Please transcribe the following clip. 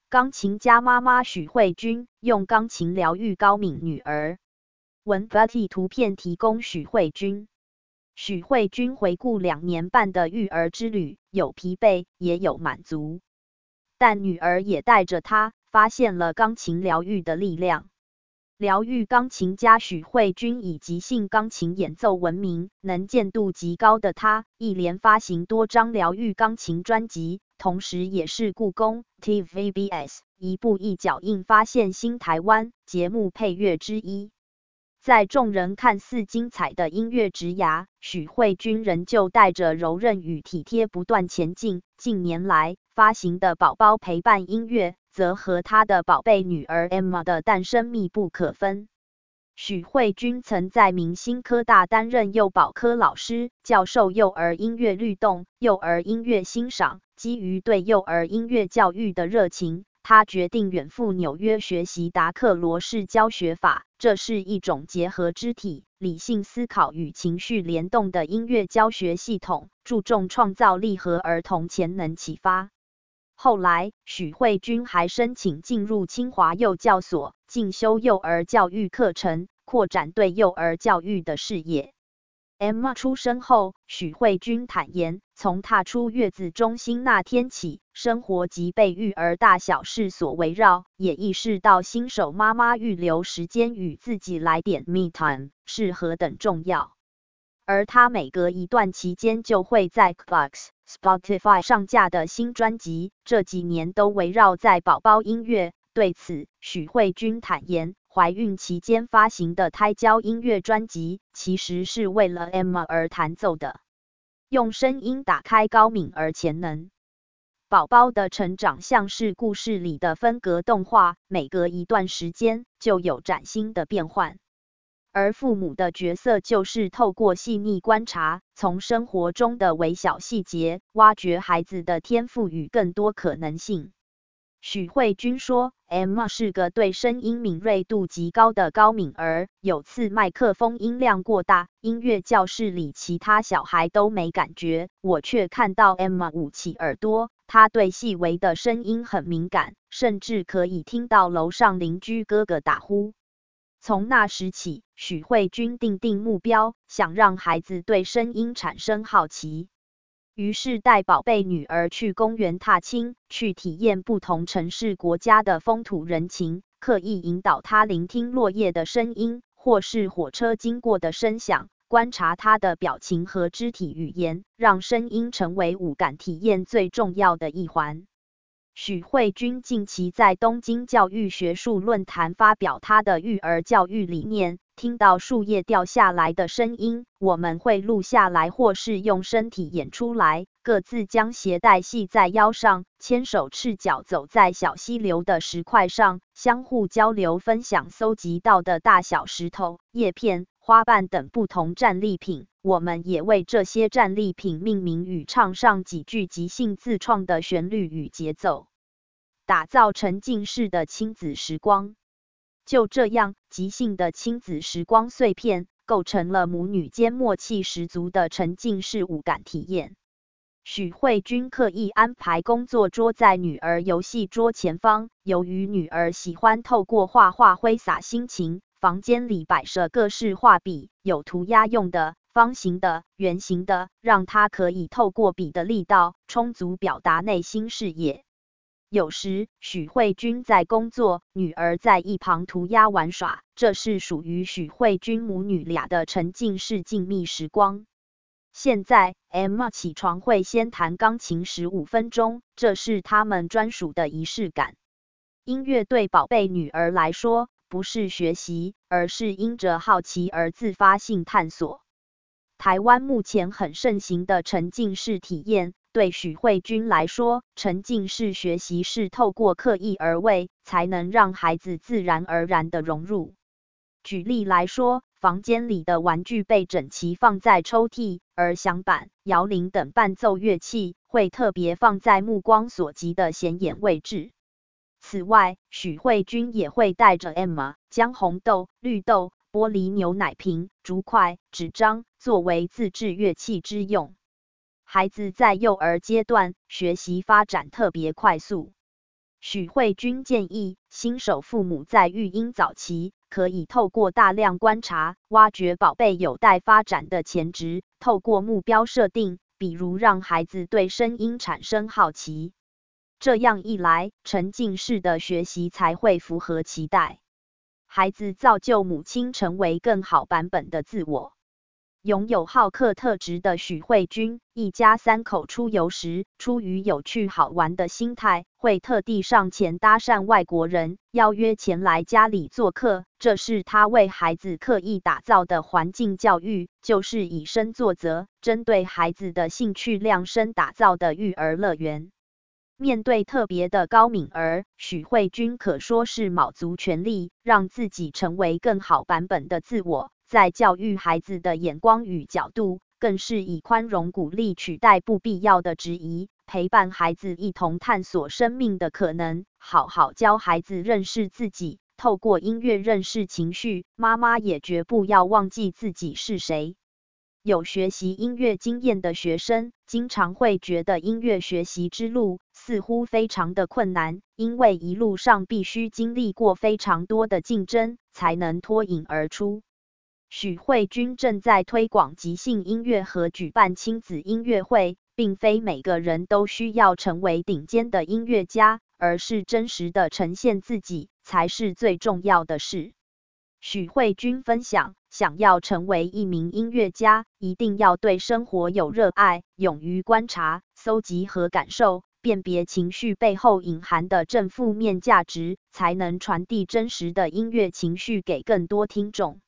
钢琴家妈妈许慧君用钢琴疗愈高敏女儿。文 Betty 图片提供许慧君。许慧君回顾2年半的育儿之旅，有疲惫，也有满足。但女儿也带着她发现了钢琴疗愈的力量。疗愈钢琴家许慧君以即兴钢琴演奏闻名，能见度极高的她一连发行多张疗愈钢琴专辑，同时也是故宫 TVBS 一步一脚印发现新台湾节目配乐之一。在众人看似精彩的音乐职涯，许慧君仍旧带着柔韧与体贴不断前进。近年来发行的宝宝陪伴音乐，则和她的宝贝女儿 Emma 的诞生密不可分。许慧君曾在明星科大担任幼保科老师，教授幼儿音乐律动、幼儿音乐欣赏。基于对幼儿音乐教育的热情，他决定远赴纽约学习达克罗式教学法，这是一种结合肢体、理性思考与情绪联动的音乐教学系统，注重创造力和儿童潜能启发。后来，许慧君还申请进入清华幼教所，进修幼儿教育课程，扩展对幼儿教育的视野。Emma 出生后，许慧君坦言，从踏出月子中心那天起，生活即被育儿大小事所围绕，也意识到新手妈妈预留时间与自己来点 me time 是何等重要。而她每隔一段期间就会在 Spotify 上架的新专辑，这几年都围绕在宝宝音乐。对此，许慧君坦言，怀孕期间发行的胎教音乐专辑，其实是为了 Emma 而弹奏的，用声音打开高敏儿潜能。宝宝的成长像是故事里的分格动画，每隔一段时间就有崭新的变换。而父母的角色就是透过细腻观察，从生活中的微小细节，挖掘孩子的天赋与更多可能性。许慧君说 ，Emma 是个对声音敏锐度极高的高敏儿。有次麦克风音量过大，音乐教室里其他小孩都没感觉，我却看到 Emma 捂起耳朵，她对细微的声音很敏感，甚至可以听到楼上邻居哥哥打呼。从那时起，许慧君定目标，想让孩子对声音产生好奇。于是带宝贝女儿去公园踏青，去体验不同城市国家的风土人情，刻意引导她聆听落叶的声音，或是火车经过的声响，观察她的表情和肢体语言，让声音成为五感体验最重要的一环。许慧君近期在东京教育学术论坛发表她的育儿教育理念，听到树叶掉下来的声音，我们会录下来或是用身体演出来，各自将鞋带系在腰上，牵手赤脚走在小溪流的石块上，相互交流分享搜集到的大小石头、叶片、花瓣等不同战利品。我们也为这些战利品命名与唱上几句即兴自创的旋律与节奏，打造沉浸式的亲子时光。就这样，即兴的亲子时光碎片，构成了母女间默契十足的沉浸式五感体验。许慧君刻意安排工作桌在女儿游戏桌前方，由于女儿喜欢透过画画挥洒心情，房间里摆设各式画笔，有涂鸦用的、方形的、圆形的，让她可以透过笔的力道，充足表达内心视野。有时，许慧君在工作，女儿在一旁涂鸦玩耍，这是属于许慧君母女俩的沉浸式静谧时光。现在 ，Emma 起床会先弹钢琴15分钟，这是他们专属的仪式感。音乐对宝贝女儿来说，不是学习，而是因着好奇而自发性探索。台湾目前很盛行的沉浸式体验，对许慧君来说，沉浸式学习是透过刻意而为，才能让孩子自然而然地融入。举例来说，房间里的玩具被整齐放在抽屉，而响板、摇铃等伴奏乐器会特别放在目光所及的显眼位置。此外，许慧君也会带着 Emma 将红豆、绿豆、玻璃牛奶瓶、竹筷、纸张作为自制乐器之用。孩子在幼儿阶段学习发展特别快速。 许慧君建议，新手父母在育婴早期，可以透过大量观察，挖掘宝贝有待发展的潜质，透过目标设定，比如让孩子对声音产生好奇。这样一来，沉浸式的学习才会符合期待。孩子造就母亲成为更好版本的自我。拥有好客特质的许慧君，一家3口出游时，出于有趣好玩的心态，会特地上前搭讪外国人，邀约前来家里做客。这是他为孩子刻意打造的环境教育，就是以身作则，针对孩子的兴趣量身打造的育儿乐园。面对特别的高敏儿，许慧君可说是卯足全力，让自己成为更好版本的自我。在教育孩子的眼光与角度，更是以宽容鼓励取代不必要的质疑，陪伴孩子一同探索生命的可能，好好教孩子认识自己，透过音乐认识情绪，妈妈也绝不要忘记自己是谁。有学习音乐经验的学生，经常会觉得音乐学习之路似乎非常的困难，因为一路上必须经历过非常多的竞争，才能脱颖而出。许慧君正在推广即兴音乐和举办亲子音乐会，并非每个人都需要成为顶尖的音乐家，而是真实的呈现自己才是最重要的事。许慧君分享，想要成为一名音乐家，一定要对生活有热爱，勇于观察、搜集和感受，辨别情绪背后隐含的正负面价值，才能传递真实的音乐情绪给更多听众。